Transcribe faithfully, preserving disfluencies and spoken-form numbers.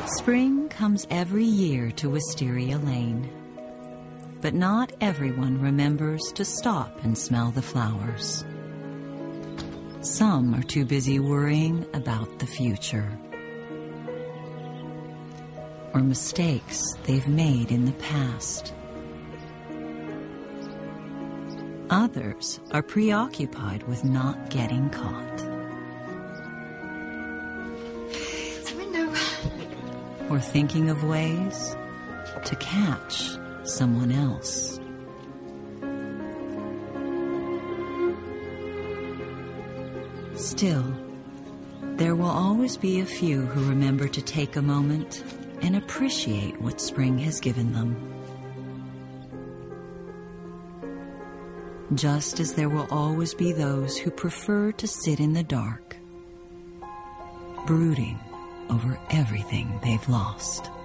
Spring comes every year to Wisteria Lane, but not everyone remembers to stop and smell the flowers. Some are too busy worrying about the future or mistakes they've made in the past. Others are preoccupied with not getting caught. It's a window. Or thinking of ways to catch someone else. Still, there will always be a few who remember to take a moment and appreciate what spring has given them. Just as there will always be those who prefer to sit in the dark, brooding over everything they've lost.